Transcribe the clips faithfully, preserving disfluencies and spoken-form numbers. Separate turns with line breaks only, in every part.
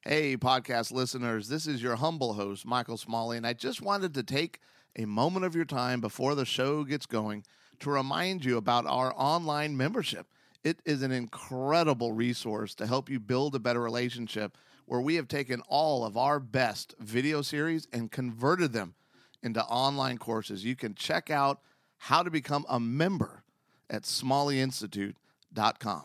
Hey, podcast listeners, this is your humble host, Michael Smalley, and I just wanted to take a moment of your time before the show gets going to remind you about our online membership. It is an incredible resource to help you build a better relationship where we have taken all of our best video series and converted them into online courses. You can check out how to become a member at smalley institute dot com.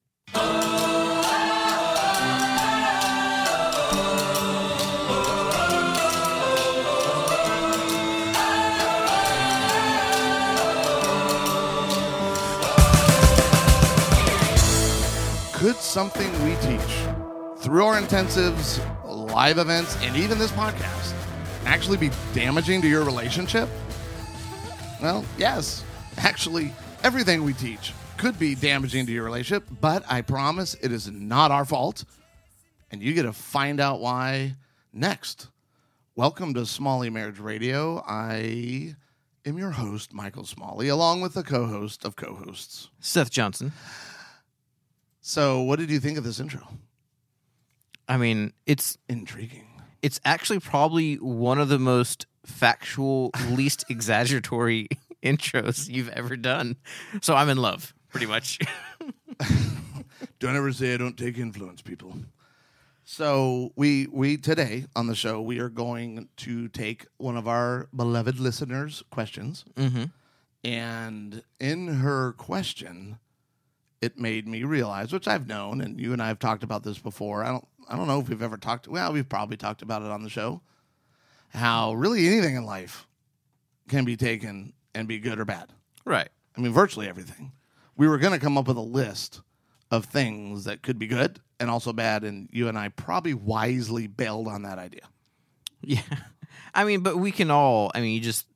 Could something we teach through our intensives, live events, and even this podcast actually be damaging to your relationship? Well, yes. Actually, everything we teach could be damaging to your relationship, but I promise it is not our fault, and you get to find out why next. Welcome to Smalley Marriage Radio. I am your host, Michael Smalley, along with the co-host of co-hosts,
Seth Johnson.
So, what did you think of this intro?
I mean, it's
intriguing.
It's actually probably one of the most factual, least exaggeratory intros you've ever done. So I'm in love, pretty much.
Don't ever say I don't take influence, people. So we we today on the show, we are going to take one of our beloved listeners' questions.
Mm-hmm.
And in her question, it made me realize, which I've known, and you and I have talked about this before. I don't I don't know if we've ever talked, well, we've probably talked about it on the show, how really anything in life can be taken and be good or bad.
Right.
I mean, virtually everything. We were going to come up with a list of things that could be good and also bad, and you and I probably wisely bailed on that idea.
Yeah. I mean, but we can all, I mean, you just...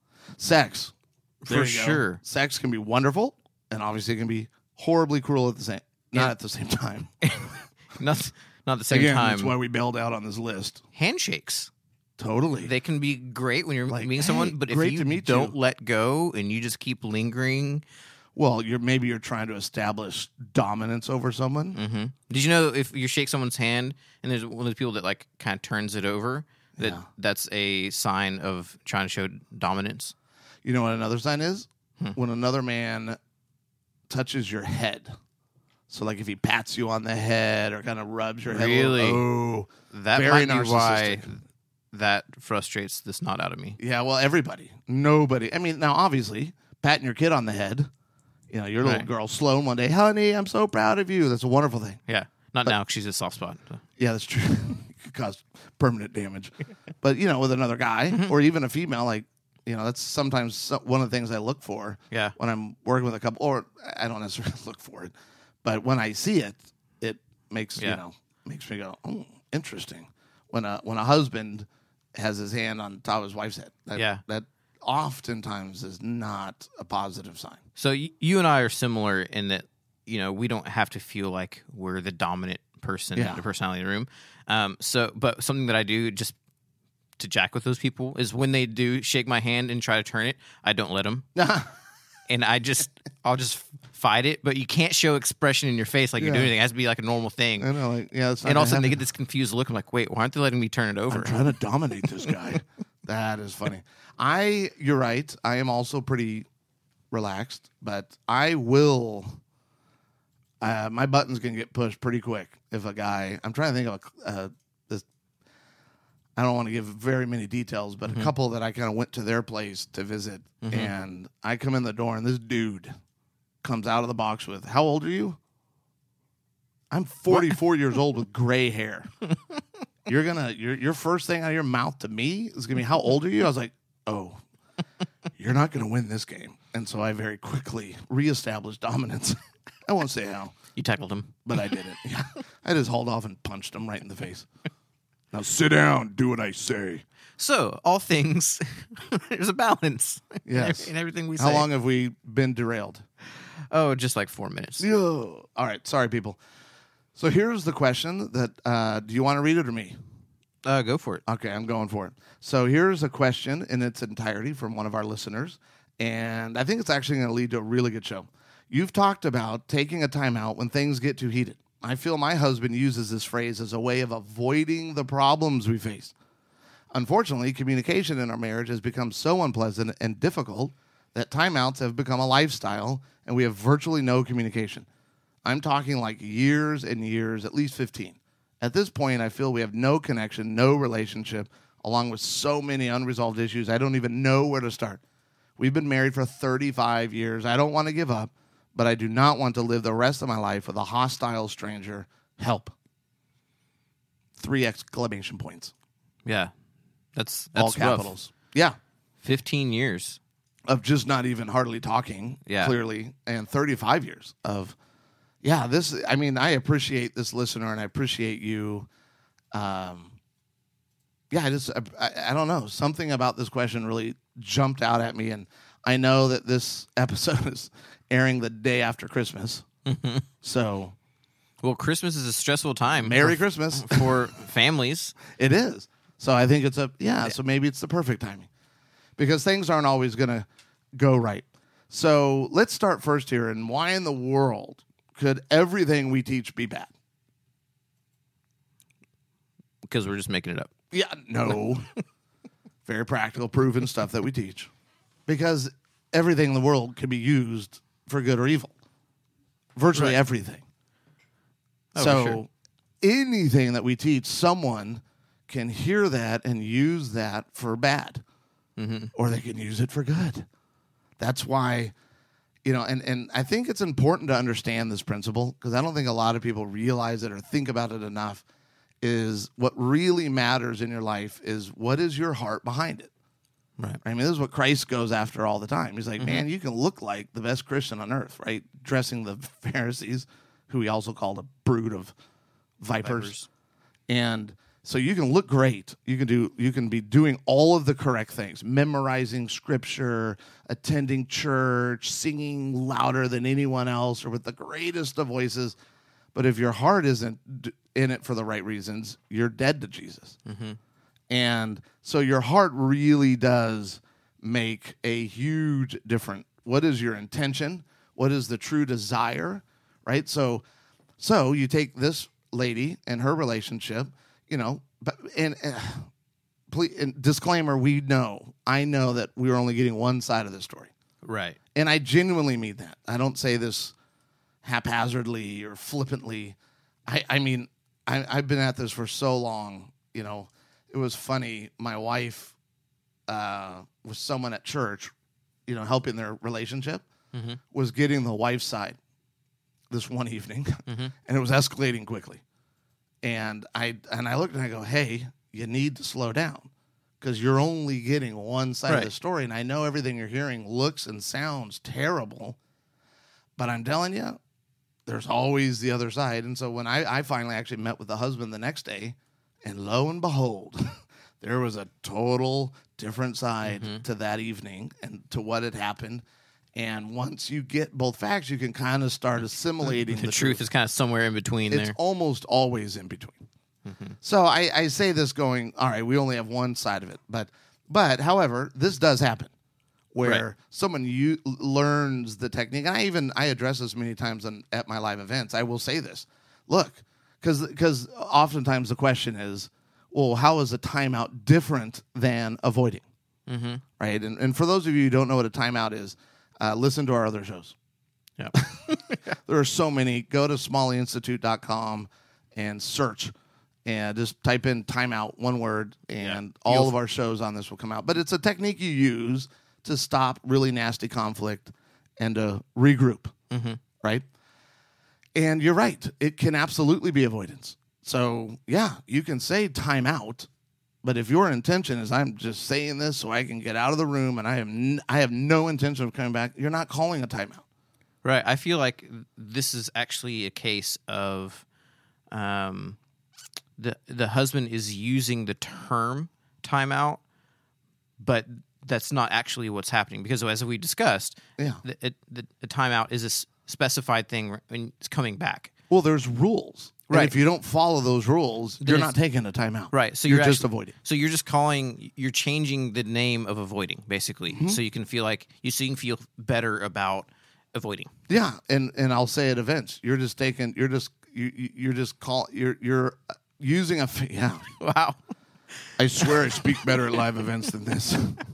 Sex.
For sure.
Go. Sex can be wonderful, and obviously it can be horribly cruel at the same, not
yeah.
at the same time.
not, not at the same
Again,
time.
That's why we bailed out on this list.
Handshakes.
Totally.
They can be great when you're
like,
meeting
hey,
someone, but if you don't you. let go and you just keep lingering...
Well, you're maybe you're trying to establish dominance over someone.
Mm-hmm. Did you know if you shake someone's hand and there's one of those people that like kind of turns it over, that
yeah.
that's a sign of trying to show dominance?
You know what another sign is?
Hmm.
When another man touches your head. So like if he pats you on the head or kind of rubs your head.
Really?
Oh,
that
very
might be why
narcissistic.
That frustrates the snot out of me.
Yeah, well, everybody. Nobody. I mean, now obviously, patting your kid on the head. You know, your little
right.
girl, Sloan, one day, honey, I'm so proud of you. That's a wonderful thing.
Yeah. Not
but,
now, because she's a soft spot. So.
Yeah, that's true. It could cause permanent damage. But, you know, with another guy
Mm-hmm.
or even a female, like, you know, that's sometimes one of the things I look for
yeah.
when I'm working with a couple. Or I don't necessarily look for it. But when I see it, it makes,
yeah.
you know, makes me go, oh, interesting. When a, when a husband has his hand on top of his wife's head. That,
yeah.
That oftentimes is not a positive sign.
So y- you and I are similar in that, you know, we don't have to feel like we're the dominant person,
yeah.
the personality in the room. Um, so, but something that I do just to jack with those people is when they do shake my hand and try to turn it, I don't let them. And I just, I'll just fight it. But you can't show expression in your face like
yeah.
you're doing anything. It has to be like a normal thing.
I know, like, yeah. That's not
and all of a sudden
happen.
they get this confused look. I'm like, wait, why aren't they letting me turn it over?
I'm trying to dominate this guy. That is funny. I, you're right. I am also pretty relaxed, but I will. Uh, my buttons can get pushed pretty quick if a guy. I'm trying to think of a. Uh, this. I don't want to give very many details, but
Mm-hmm.
a couple that I kind of went to their place to visit,
Mm-hmm.
and I come in the door, and this dude comes out of the box with, "How old are you?" I'm forty-four years old with gray hair. You're gonna your your first thing out of your mouth to me is gonna be, "How old are you?" I was like, "Oh, you're not gonna win this game." And so I very quickly reestablished dominance. I won't say how.
You tackled him.
But I did it. Yeah. I just hauled off and punched him right in the face. Now sit down, do what I say.
So, all things, there's a balance.
Yes.
In everything we say.
How long have we been derailed?
Oh, just like four minutes.
Yeah. All right. Sorry, people. So here's the question that, uh, do you want to read it or me?
Uh, go for it.
Okay, I'm going for it. So here's a question in its entirety from one of our listeners, and I think it's actually going to lead to a really good show. You've talked about taking a time out when things get too heated. I feel my husband uses this phrase as a way of avoiding the problems we face. Unfortunately, communication in our marriage has become so unpleasant and difficult that timeouts have become a lifestyle, and we have virtually no communication. I'm talking like years and years, at least fifteen. At this point, I feel we have no connection, no relationship, along with so many unresolved issues. I don't even know where to start. We've been married for thirty-five years. I don't want to give up, but I do not want to live the rest of my life with a hostile stranger. Help. Three exclamation points.
Yeah. That's, that's
all capitals.
Rough.
Yeah.
fifteen years.
Of just not even hardly talking,
yeah.
clearly, and thirty-five years of, yeah, this, I mean, I appreciate this listener, and I appreciate you. Um, yeah, I just, I, I don't know, something about this question really jumped out at me, and I know that this episode is airing the day after Christmas, so.
Well, Christmas is a stressful time.
Merry
for,
Christmas.
For families.
It is. So I think it's a, yeah, yeah, so maybe it's the perfect timing. Because things aren't always going to go right. So let's start first here. And why in the world could everything we teach be bad?
Because we're just making it up.
Yeah, no. Very practical, proven stuff that we teach. Because everything in the world can be used for good or evil. Virtually
right.
everything.
Oh,
so
sure.
anything that we teach, someone can hear that and use that for bad. Mm-hmm. Or they can use it for good. That's why, you know, and, and I think it's important to understand this principle, because I don't think a lot of people realize it or think about it enough, is what really matters in your life is what is your heart behind it.
Right.
I mean, this is what Christ goes after all the time. He's like,
mm-hmm.
man, you can look like the best Christian on earth, right? Dressing the Pharisees, who he also called a brood of vipers. vipers. And so you can look great. You can do. You can be doing all of the correct things, memorizing scripture, attending church, singing louder than anyone else, or with the greatest of voices. But if your heart isn't in it for the right reasons, you're dead to Jesus. Mm-hmm. And so your heart really does make a huge difference. What is your intention? What is the true desire? Right? So, so you take this lady and her relationship. You know, but and, uh, please, and disclaimer: we know, I know that we were only getting one side of the story,
right?
And I genuinely mean that. I don't say this haphazardly or flippantly. I, I mean, I, I've been at this for so long. You know, it was funny. My wife uh, was someone at church, you know, helping their relationship, mm-hmm. was getting the wife's side this one evening, mm-hmm. and it was escalating quickly. And I and I looked and I go, hey, you need to slow down because you're only getting one side
right.
of the story. And I know everything you're hearing looks and sounds terrible, but I'm telling you, there's always the other side. And so when I, I finally actually met with the husband the next day, and lo and behold, there was a total different side mm-hmm. to that evening and to what had happened. And once you get both facts, you can kind of start assimilating.
The,
the
truth, truth is kind of somewhere in between
it's
there.
It's almost always in between. Mm-hmm. So I, I say this going, all right, we only have one side of it. But, but however, this does happen where right. someone you, learns the technique. And I even, I address this many times on, at my live events. I will say this. Look, because because oftentimes the question is, well, how is a timeout different than avoiding? Mm-hmm. Right? And, and for those of you who don't know what a timeout is, Uh, listen to our other shows.
Yeah.
There are so many. Go to smalley institute dot com and search and just type in timeout, one word, and yeah. all You'll of our shows on this will come out. But it's a technique you use to stop really nasty conflict and to regroup, mm-hmm. right? And you're right. It can absolutely be avoidance. So, yeah, you can say timeout. But if your intention is I'm just saying this so I can get out of the room and I have n- I have no intention of coming back, you're not calling a timeout.
Right. I feel like this is actually a case of um, the the husband is using the term timeout, but that's not actually what's happening because as we discussed,
yeah.
the, it, the, the timeout is a specified thing when it's coming back.
Well, there's rules. Right. And if you don't follow those rules, then you're not taking a timeout.
Right. So
you're,
you're
just
actually,
avoiding.
So you're just calling, you're changing the name of avoiding, basically. Mm-hmm. So you can feel like, you so you can feel better about avoiding.
Yeah. And and I'll say at events, you're just taking, you're just, you, you you're just call you're you're using a yeah.
Wow.
I swear I speak better at live events than this.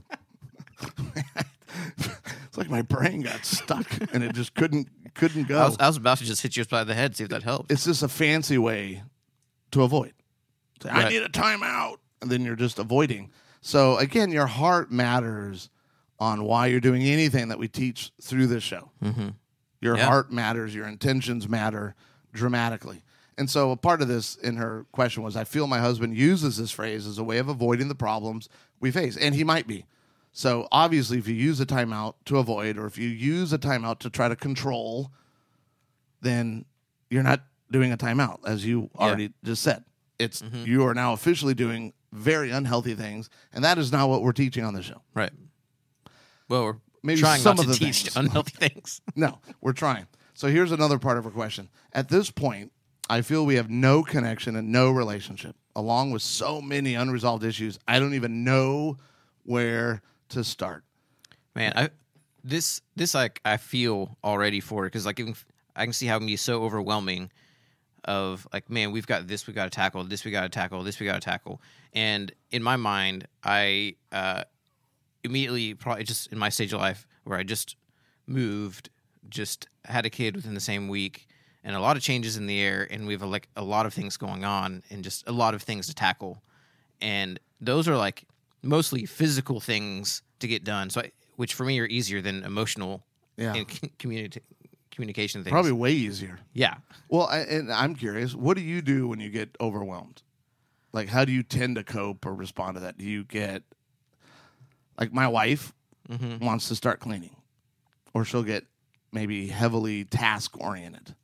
It's like my brain got stuck and it just couldn't couldn't go.
I was, I was about to just hit you upside the head, see if that helped.
It's just a fancy way to avoid. Say,
Right.
I need a timeout, and then you're just avoiding. So again, your heart matters on why you're doing anything that we teach through this show.
Mm-hmm.
Your
Yeah.
heart matters. Your intentions matter dramatically. And so a part of this in her question was, I feel my husband uses this phrase as a way of avoiding the problems we face. And he might be. So obviously, if you use a timeout to avoid, or if you use a timeout to try to control, then you're not doing a timeout, as you already
Yeah.
just said. It's
Mhm.
you are now officially doing very unhealthy things, and that is not what we're teaching on the show.
Right. Well, we're
Maybe
trying
some
not
of
to
the
teach
things.
unhealthy things.
No, we're trying. So here's another part of her question. At this point, I feel we have no connection and no relationship, along with so many unresolved issues. I don't even know where to start.
Man, I this this like I feel already for it because like even, I can see how it can be so overwhelming. Of like, man, we've got this, we got to tackle this, we got to tackle this, we got to tackle, and in my mind, I uh, immediately probably just in my stage of life where I just moved, just had a kid within the same week, and a lot of changes in the air, and we have like a lot of things going on, and just a lot of things to tackle, and those are like mostly physical things to get done. So, I, which for me are easier than emotional
Yeah.
and communi- communication things.
Probably way easier.
Yeah.
Well, I, and I'm curious, what do you do when you get overwhelmed? Like, how do you tend to cope or respond to that? Do you get, like, my wife
Mm-hmm.
wants to start cleaning, or she'll get maybe heavily task oriented.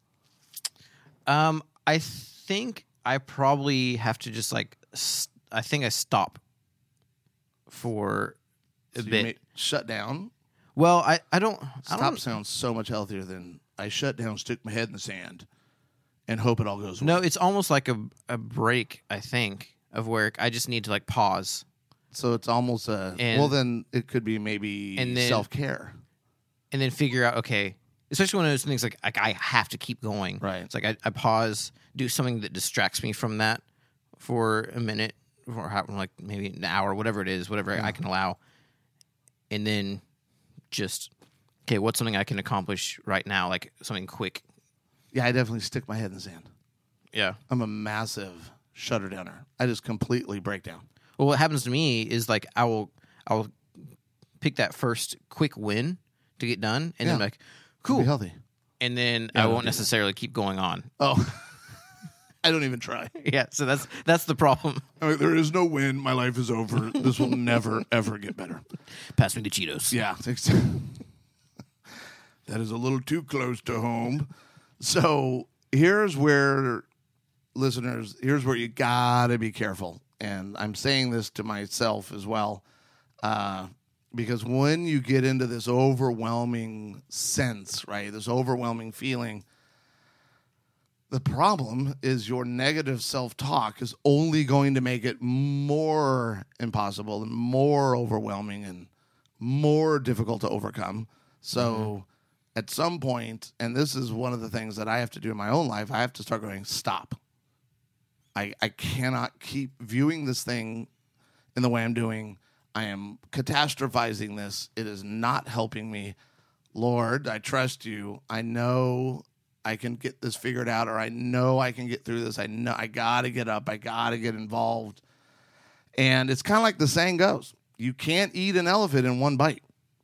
Um, I think I probably have to just like, st- I think I stop for a
So you
bit.
may shut down.
well, I, I don't. I
Stop
don't
sounds so much healthier than I shut down, stick my head in the sand, and hope it all goes
no,
well.
it's almost like a a break. I think of work. I just need to like pause.
So it's almost a,
And-
well, then it could be maybe
And then-
self-care.
And then figure out, okay, especially when there's things like, like I have to keep going.
Right.
It's like I, I pause, do something that distracts me from that for a minute, or how, like maybe an hour, whatever it is, whatever
Yeah.
I can allow. And then just, okay, what's something I can accomplish right now? Like something quick.
Yeah, I definitely stick my head in the sand.
Yeah.
I'm a massive shutter downer. I just completely break down.
Well, what happens to me is like I will, I will pick that first quick win to get done, and
Yeah.
then like,
Be
cool,
healthy.
and then
Yeah,
I
don't
won't
do that.
necessarily keep going on.
Oh, I don't even try.
Yeah, so that's that's the problem.
I mean, there is no win. My life is over. This will never, ever get better.
Pass me the Cheetos.
Yeah. That is a little too close to home. So here's where, listeners, here's where you got to be careful. And I'm saying this to myself as well. Uh, because when you get into this overwhelming sense, right, this overwhelming feeling, the problem is your negative self-talk is only going to make it more impossible and more overwhelming and more difficult to overcome. So mm-hmm. at some point, and this is one of the things that I have to do in my own life, I have to start going, stop. I, I cannot keep viewing this thing in the way I'm doing. I am catastrophizing this. It is not helping me. Lord, I trust you. I know I can get this figured out, or I know I can get through this. I know I got to get up. I got to get involved. And it's kind of like the saying goes, you can't eat an elephant in one bite.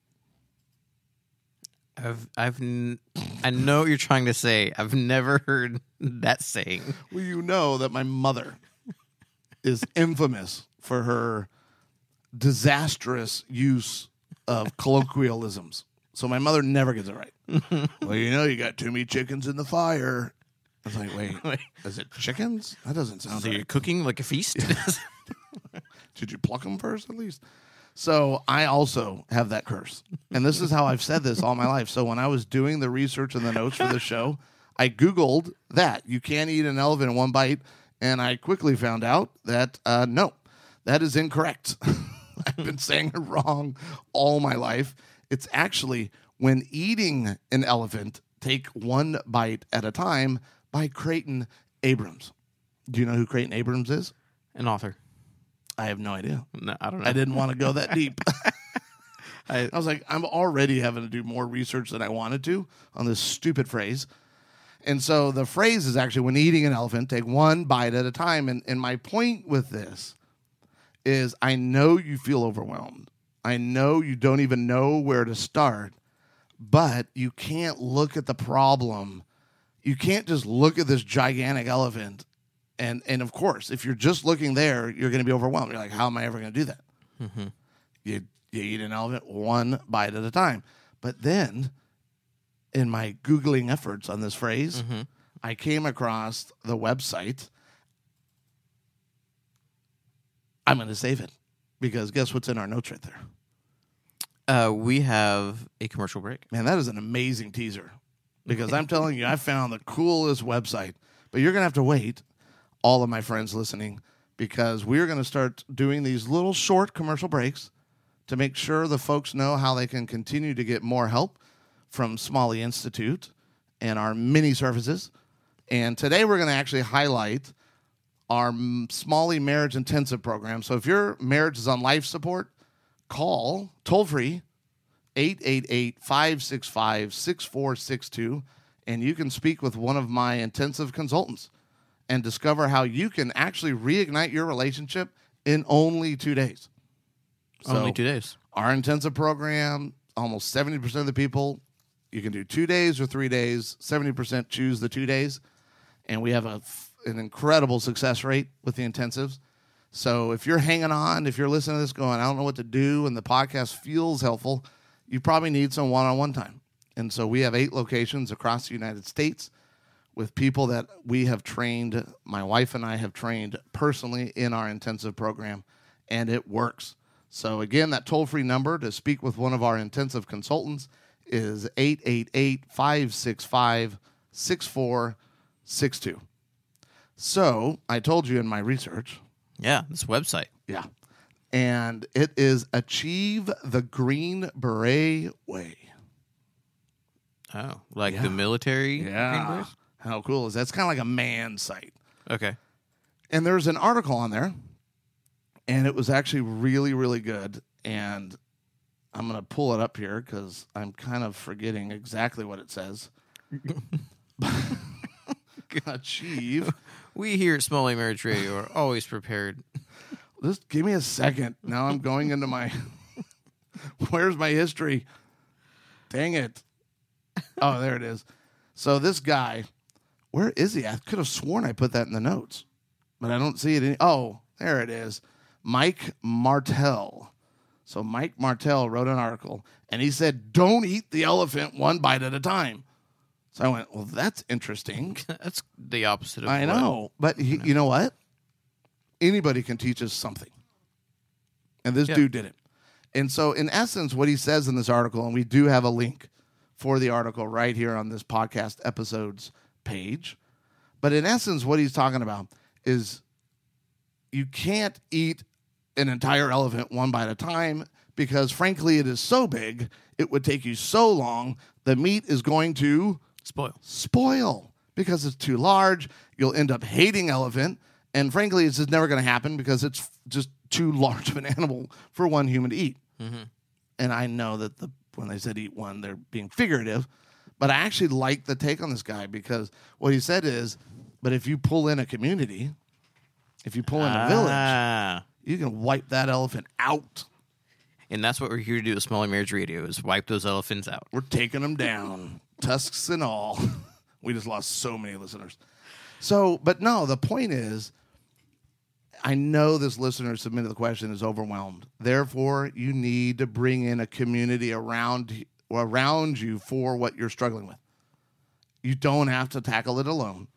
I've, I've, n- I know what you're trying to say. I've never heard that saying.
Well, you know that my mother is infamous for her disastrous use of colloquialisms. So my mother never gets it right. Well, you know, you got too many chickens in the fire. I was like, wait,
Wait.
is it chickens? That doesn't sound
So
right.
you're cooking like a feast?
Did you pluck them first at least? So I also have that curse. And this is how I've said this all my life. So when I was doing the research and the notes for the show, I Googled that. You can't eat an elephant in one bite. And I quickly found out that, uh, no, that is incorrect. I've been saying it wrong all my life. It's actually when eating an elephant, take one bite at a time by Creighton Abrams. Do you know who Creighton Abrams is?
An author.
I have no idea.
No, I don't know.
I didn't want to go that deep.
I,
I was like, I'm already having to do more research than I wanted to on this stupid phrase. And so the phrase is actually, when eating an elephant, take one bite at a time. And, and my point with this is, I know you feel overwhelmed. I know you don't even know where to start, but you can't look at the problem. You can't just look at this gigantic elephant. And, and of course, if you're just looking there, you're going to be overwhelmed. You're like, how am I ever going to do that? Mm-hmm. You You eat an elephant one bite at a time. But then, in my Googling efforts on this phrase, mm-hmm. I came across the website. I'm going to save it, because guess what's in our notes right there?
Uh, we have a commercial break.
Man, that is an amazing teaser, because I'm telling you, I found the coolest website. But you're going to have to wait, all of my friends listening, because we're going to start doing these little short commercial breaks to make sure the folks know how they can continue to get more help from Smalley Institute and our mini services. And today we're going to actually highlight our Smalley Marriage Intensive program. So if your marriage is on life support, call toll-free eight eight eight, five six five, six four six two, and you can speak with one of my intensive consultants and discover how you can actually reignite your relationship in only two days. So
Only two days.
Our intensive program, almost seventy percent of the people, you can do two days or three days. seventy percent choose the two days. And we have a, an incredible success rate with the intensives. So if you're hanging on, if you're listening to this going, I don't know what to do, and the podcast feels helpful, you probably need some one-on-one time. And so we have eight locations across the United States with people that we have trained, my wife and I have trained personally in our intensive program, and it works. So, again, that toll-free number to speak with one of our intensive consultants is eight eight eight, five six five, six four six two. So, I told you in my research.
Yeah, this website.
Yeah. And it is Achieve the Green Beret Way.
Oh, like
yeah.
the military?
Yeah.
Green Berets?
How cool is that? It's kind of like a man site.
Okay.
And there's an article on there. And it was actually really, really good. And I'm going to pull it up here because I'm kind of forgetting exactly what it says. Achieve.
We here at Smalley Marriage Radio are always prepared.
Just give me a second. Now I'm going into my... Where's my history? Dang it. Oh, there it is. So this guy, where is he? I could have sworn I put that in the notes. But I don't see it. In, oh, there it is. Mike Martell. So Mike Martell wrote an article, and he said, don't eat the elephant one bite at a time. So I went, well, that's interesting.
That's the opposite of
I
what?
know. But he, you know what? Anybody can teach us something. And this
yeah.
dude did it. And so, in essence, what he says in this article, and we do have a link for the article right here on this podcast episodes page. But in essence, what he's talking about is you can't eat an entire elephant one bite at a time because, frankly, it is so big, it would take you so long, the meat is going to
spoil.
Spoil because it's too large. You'll end up hating elephant. And, frankly, it's just never going to happen because it's just too large of an animal for one human to eat. Mm-hmm. And I know that the when they said eat one, they're being figurative. But I actually like the take on this guy because what he said is, but if you pull in a community, if you pull in a
ah.
village, you can wipe that elephant out.
And that's what we're here to do at Smalley Marriage Radio is wipe those elephants out.
We're taking them down, tusks and all. We just lost so many listeners. So, but no, the point is, I know this listener submitted the question is overwhelmed. Therefore, you need to bring in a community around around you for what you're struggling with. You don't have to tackle it alone.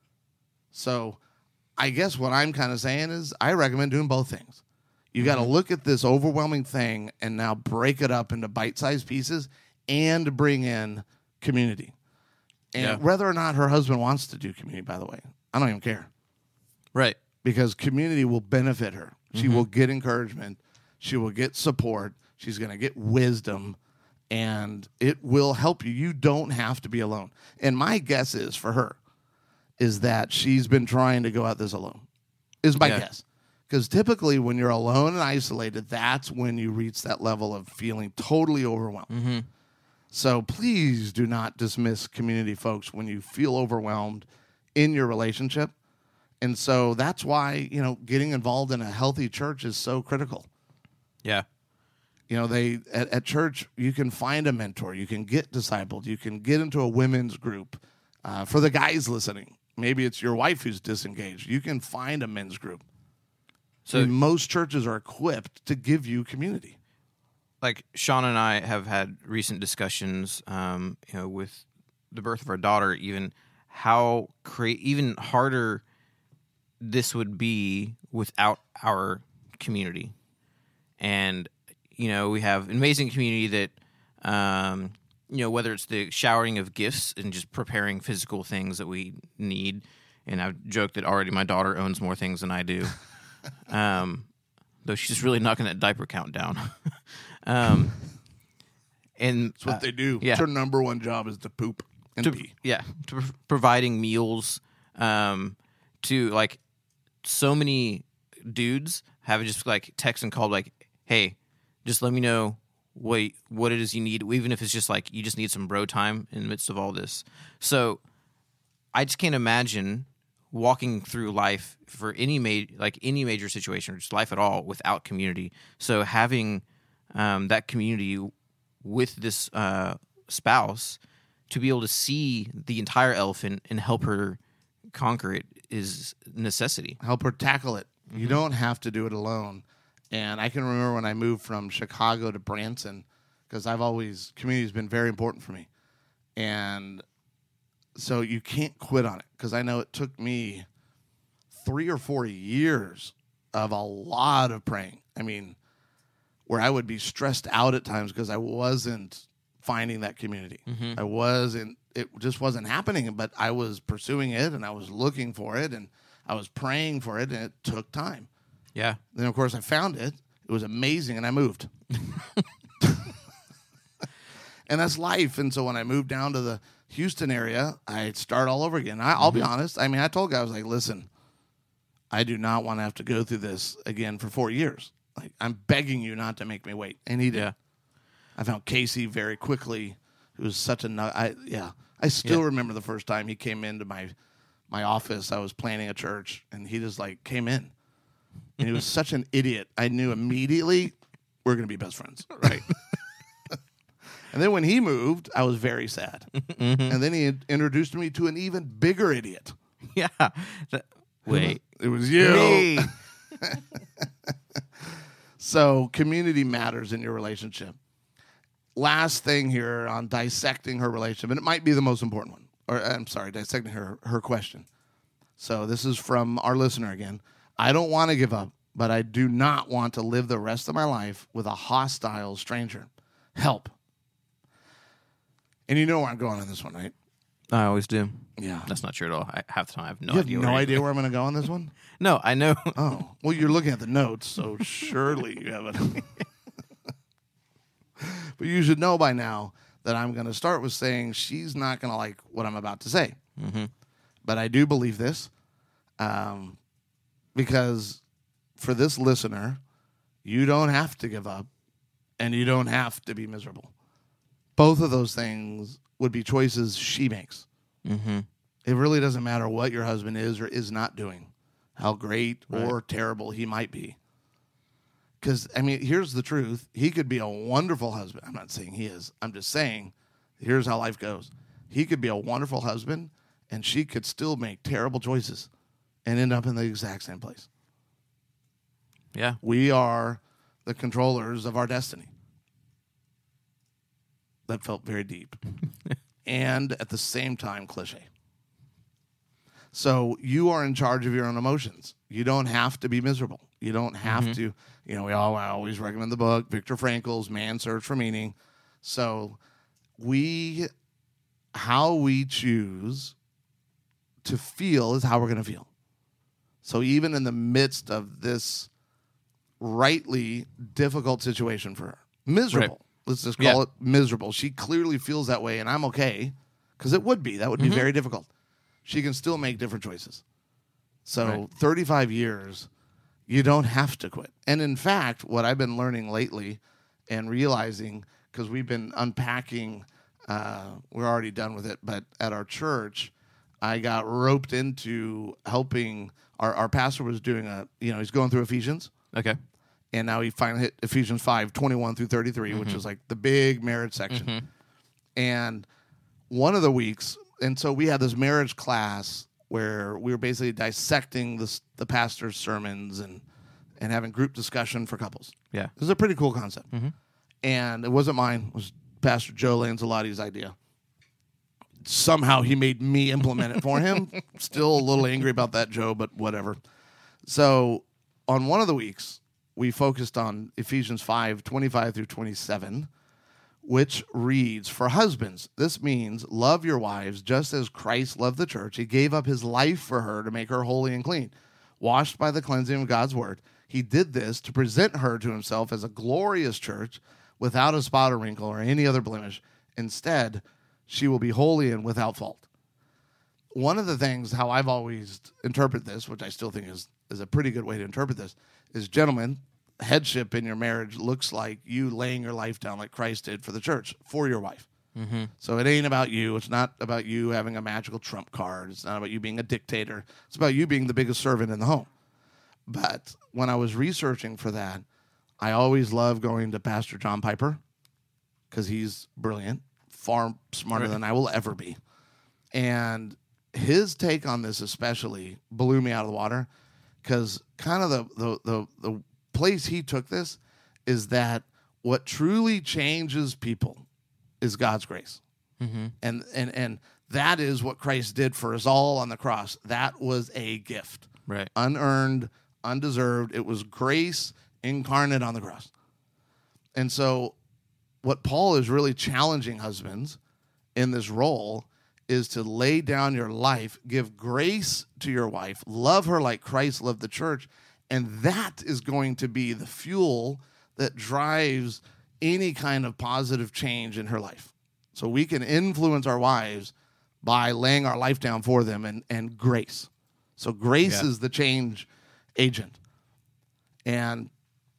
So, I guess what I'm kind of saying is I recommend doing both things. You mm-hmm. got to look at this overwhelming thing and now break it up into bite-sized pieces and bring in community. And
yeah.
whether or not her husband wants to do community, by the way, I don't even care.
Right.
Because community will benefit her. She
mm-hmm.
will get encouragement. She will get support. She's going to get wisdom. And it will help you. You don't have to be alone. And my guess is for her is that she's been trying to go at this alone, is my
Yeah.
guess. Because typically when you're alone and isolated, that's when you reach that level of feeling totally overwhelmed.
Mm-hmm.
So please do not dismiss community, folks, when you feel overwhelmed in your relationship. And so that's why, you know, getting involved in a healthy church is so critical.
Yeah.
You know, they at, at church, you can find a mentor. You can get discipled. You can get into a women's group. Uh, for the guys listening, maybe it's your wife who's disengaged. You can find a men's group.
So
I mean, most churches are equipped to give you community.
like Sean and I have had recent discussions, um, you know, with the birth of our daughter, even how cra- even harder this would be without our community. And, you know, we have an amazing community that, um, you know, whether it's the showering of gifts and just preparing physical things that we need. And I've joked that already my daughter owns more things than I do. um, though she's really knocking that diaper count down. um, and
That's what
uh,
they do.
yeah.
Their number one job is to poop and
to,
pee.
yeah, to pro- providing meals, um, to like so many dudes have just like text and called like, hey, just let me know what what it is you need, even if it's just like you just need some bro time in the midst of all this. So I just can't imagine walking through life for any ma- like any major situation or just life at all without community. So having um, that community with this uh, spouse to be able to see the entire elephant and help her conquer it is necessity.
Help her tackle it. Mm-hmm. You don't have to do it alone. And I can remember when I moved from Chicago to Branson, because I've always, community has been very important for me. And so you can't quit on it, because I know it took me three or four years of a lot of praying. I mean, where I would be stressed out at times because I wasn't finding that community.
Mm-hmm.
I wasn't, it just wasn't happening, but I was pursuing it and I was looking for it and I was praying for it, and it took time.
Yeah.
Then, of course, I found it. It was amazing, and I moved. And that's life. And so when I moved down to the Houston area, I'd start all over again. I, I'll mm-hmm. be honest. I mean, I told guys, I was like, listen, I do not want to have to go through this again for four years. Like, I'm begging you not to make me wait. And he did.
Yeah.
I found Casey very quickly, who was such a nut. I, yeah. I still yeah. remember the first time he came into my my office. I was planning a church, and he just, like, came in. And he was such an idiot. I knew immediately we're going to be best friends. Right. And then when he moved, I was very sad. Mm-hmm. And then he introduced me to an even bigger idiot.
Yeah. The, wait.
It was you. So community matters in your relationship. Last thing here on dissecting her relationship, and it might be the most important one. Or I'm sorry, dissecting her, her question. So this is from our listener again. I don't want to give up, but I do not want to live the rest of my life with a hostile stranger. Help. And you know where I'm going on this one, right?
I always do.
Yeah.
That's not true at all. I, half the time I have no
you
idea.
have no idea where I'm going to go on this one?
No, I know.
Oh. Well, you're looking at the notes, so surely you have it. But you should know by now that I'm going to start with saying she's not going to like what I'm about to say.
Mm-hmm.
But I do believe this. Um, because for this listener, you don't have to give up and you don't have to be miserable. Both of those things would be choices she makes.
Mm-hmm.
It really doesn't matter what your husband is or is not doing, how great right. or terrible he might be. Because, I mean, here's the truth. He could be a wonderful husband. I'm not saying he is. I'm just saying, here's how life goes. He could be a wonderful husband, and she could still make terrible choices and end up in the exact same place.
Yeah.
We are the controllers of our destiny. That felt very deep. And at the same time, cliche. So you are in charge of your own emotions. You don't have to be miserable. You don't have mm-hmm. to, you know, we all I always recommend the book, Viktor Frankl's Man's Search for Meaning. So we, how we choose to feel is how we're going to feel. So even in the midst of this rightly difficult situation for her, miserable, right. let's just call yeah. it miserable. She clearly feels that way, and I'm okay, because it would be. That would be mm-hmm. very difficult. she can still make different choices. So
Right.
thirty-five years, you don't have to quit. And in fact, what I've been learning lately and realizing, because we've been unpacking, uh, we're already done with it, but at our church, I got roped into helping. Our, our pastor was doing a, you know, he's going through Ephesians.
Okay.
And now he finally hit Ephesians five, twenty-one through thirty-three, mm-hmm. which is like the big marriage section. Mm-hmm. And one of the weeks, and so we had this marriage class where we were basically dissecting this, the pastor's sermons and, and having group discussion for couples.
Yeah.
It was a pretty cool concept.
Mm-hmm.
And it wasn't mine. It was Pastor Joe Lanzalotti's idea. Somehow he made me implement it for him. Still a little angry about that, Joe, but whatever. So on one of the weeks, we focused on Ephesians five, twenty-five through twenty-seven, which reads, "For husbands, this means love your wives just as Christ loved the church. He gave up his life for her to make her holy and clean, washed by the cleansing of God's word. He did this to present her to himself as a glorious church without a spot or wrinkle or any other blemish. Instead, she will be holy and without fault." One of the things, how I've always interpreted this, which I still think is, is a pretty good way to interpret this, is, gentlemen, headship in your marriage looks like you laying your life down like Christ did for the church, for your wife. Mm-hmm. So it ain't about you. It's not about you having a magical trump card. It's not about you being a dictator. It's about you being the biggest servant in the home. But when I was researching for that, I always love going to Pastor John Piper because he's brilliant, far smarter right. than I will ever be. And his take on this especially blew me out of the water because kind of the, the, the, the place he took this is that what truly changes people is God's grace. Mm-hmm. And, and, and that is what Christ did for us all on the cross. That was a gift.
Right.
Unearned, undeserved. It was grace incarnate on the cross. And so what Paul is really challenging husbands in this role is to lay down your life, give grace to your wife, love her like Christ loved the church, and that is going to be the fuel that drives any kind of positive change in her life. So we can influence our wives by laying our life down for them and, and grace. So grace yeah. is the change agent. And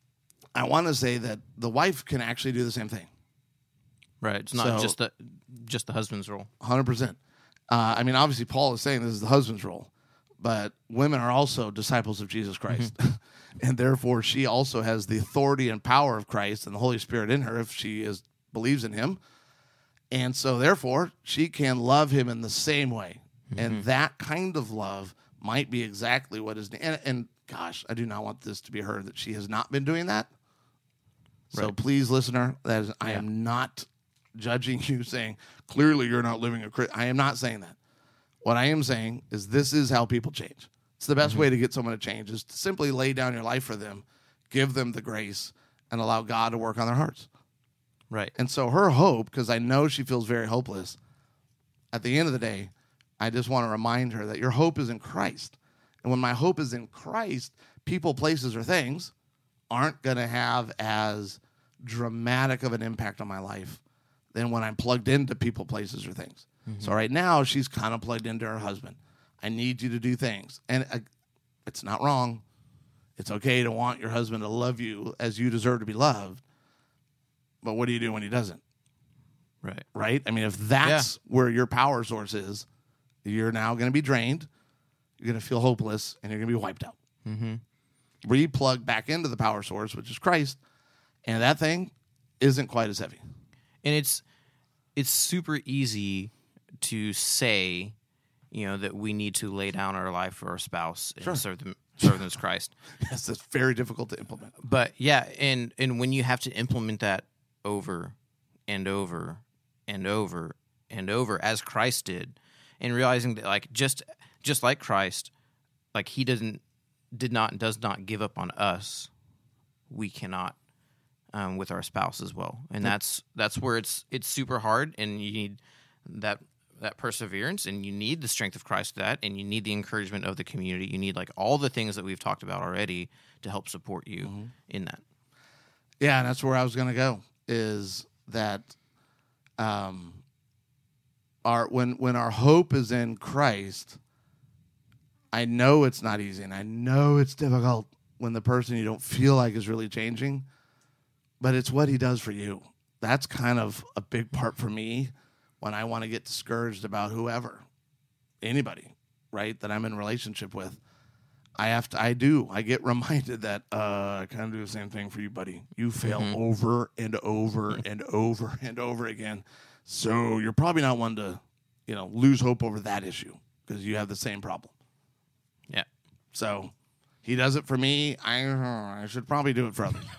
I want to say that the wife can actually do the same thing.
Right. It's not so, just the just the husband's role.
one hundred percent. Uh, I mean, obviously, Paul is saying this is the husband's role, but women are also disciples of Jesus Christ. Mm-hmm. And therefore, she also has the authority and power of Christ and the Holy Spirit in her if she is believes in him. And so, therefore, she can love him in the same way. Mm-hmm. And that kind of love might be exactly what is... And, and gosh, I do not want this to be heard that she has not been doing that. So right. please, listener, that is, I yeah. am not judging you saying, clearly you're not living a Christian. I am not saying that. What I am saying is this is how people change. It's the best mm-hmm. way to get someone to change is to simply lay down your life for them, give them the grace, and allow God to work on their hearts.
Right.
And so her hope, because I know she feels very hopeless, at the end of the day, I just want to remind her that your hope is in Christ. And when my hope is in Christ, people, places, or things aren't going to have as dramatic of an impact on my life than when I'm plugged into people, places, or things. Mm-hmm. So right now, she's kind of plugged into her husband. I need you to do things. And uh, it's not wrong. It's okay to want your husband to love you as you deserve to be loved. But what do you do when he doesn't?
Right.
Right? I mean, if that's yeah. where your power source is, you're now going to be drained, you're going to feel hopeless, and you're going to be wiped out.
Mm-hmm.
Re-plug back into the power source, which is Christ, and that thing isn't quite as heavy.
And it's it's super easy to say, you know, that we need to lay down our life for our spouse and
sure.
serve them, serve them as Christ.
Yes, that's very difficult to implement.
But yeah, and and when you have to implement that over and over and over and over as Christ did, and realizing that like just just like Christ, like he doesn't did not and does not give up on us, we cannot um, with our spouse as well. And yep. that's that's where it's it's super hard, and you need that that perseverance, and you need the strength of Christ for that, and you need the encouragement of the community. You need like all the things that we've talked about already to help support you mm-hmm. in that.
Yeah, and that's where I was going to go, is that um, our when when our hope is in Christ, I know it's not easy, and I know it's difficult when the person you don't feel like is really changing, but it's what he does for you. That's kind of a big part for me when I want to get discouraged about whoever, anybody, right, that I'm in a relationship with. I have to, I do. I get reminded that uh, I kind of do the same thing for you, buddy. You fail mm-hmm. over and over and over and over again. So you're probably not one to, you know, lose hope over that issue because you have the same problem.
Yeah.
So he does it for me. I, I should probably do it for others.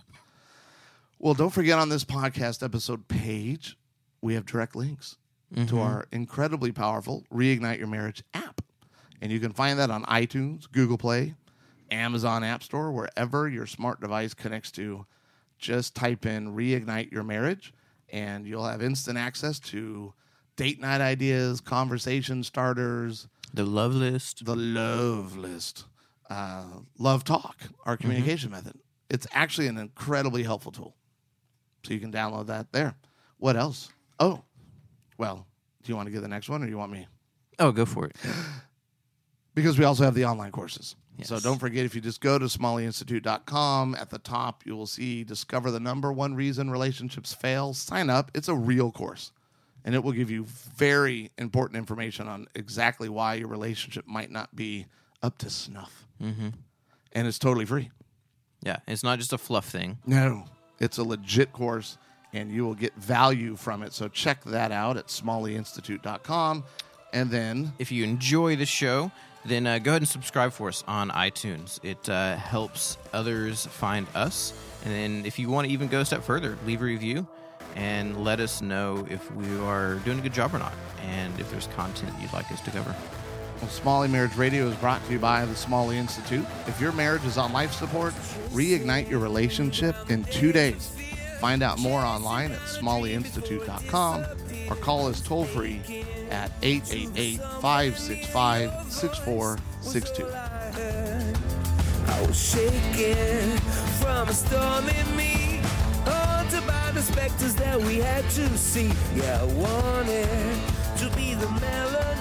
Well, don't forget on this podcast episode page, we have direct links mm-hmm. to our incredibly powerful Reignite Your Marriage app. And you can find that on iTunes, Google Play, Amazon App Store, wherever your smart device connects to. Just type in Reignite Your Marriage, and you'll have instant access to date night ideas, conversation starters.
The love list.
The love list. Uh, love Talk, our communication mm-hmm. method. It's actually an incredibly helpful tool. So you can download that there. What else? Oh, well, do you want to get the next one, or do you want me?
Oh, go for it.
Because we also have the online courses.
Yes.
So don't forget, if you just go to smalley institute dot com, at the top, you will see Discover the Number One Reason Relationships Fail. Sign up. It's a real course. And it will give you very important information on exactly why your relationship might not be up to snuff.
Mm-hmm.
And it's totally free.
Yeah, it's not just a fluff thing.
No, it's a legit course, and you will get value from it. So check that out at smalley institute dot com. And then,
if you enjoy the show, then uh, go ahead and subscribe for us on iTunes. It uh, helps others find us. And then if you want to even go a step further, leave a review and let us know if we are doing a good job or not, and if there's content you'd like us to cover.
Well, Smalley Marriage Radio is brought to you by the Smalley Institute. If your marriage is on life support, reignite your relationship in two days. Find out more online at smalley institute dot com or call us toll-free at eight eight eight, five six five, six four six two.
I was shaking from a storm in me, haunted by the specters that we had to see. Yeah, I wanted to be the melody